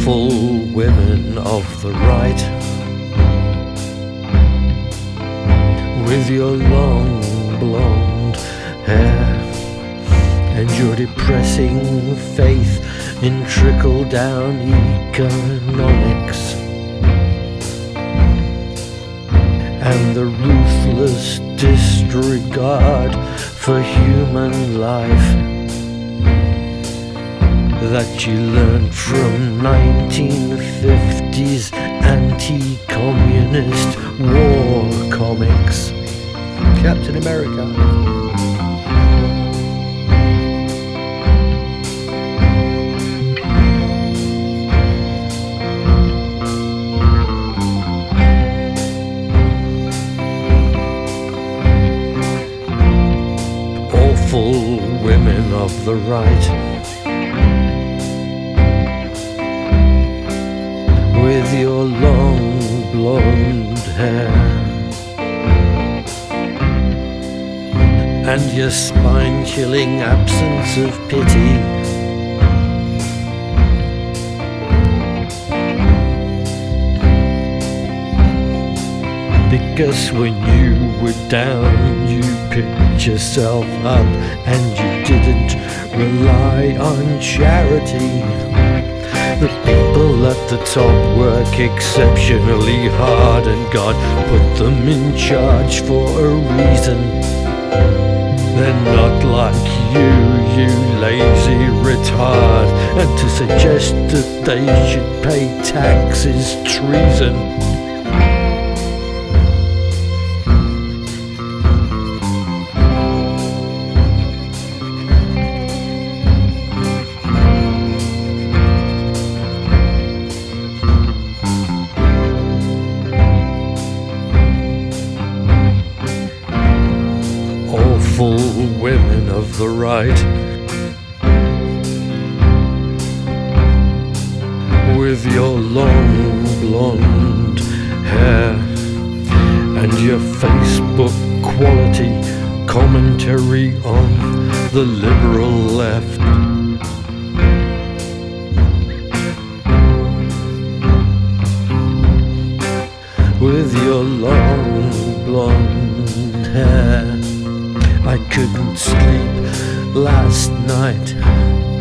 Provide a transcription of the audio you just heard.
awful women of the right, with your long blonde hair and your depressing faith in trickle-down economics, and the ruthless disregard for human life that you learned from 1950s anti-communist war comics. Captain America. Awful women of the right, with your long blonde hair and your spine-chilling absence of pity, because when you were down you picked yourself up and you didn't rely on charity. The people at the top work exceptionally hard, and God put them in charge for a reason. They're not like you lazy retard, and to suggest that they should pay tax is treason. Awful women of the right, with your long blonde hair and your Facebook quality commentary on the liberal left. With your long blonde hair, I couldn't sleep last night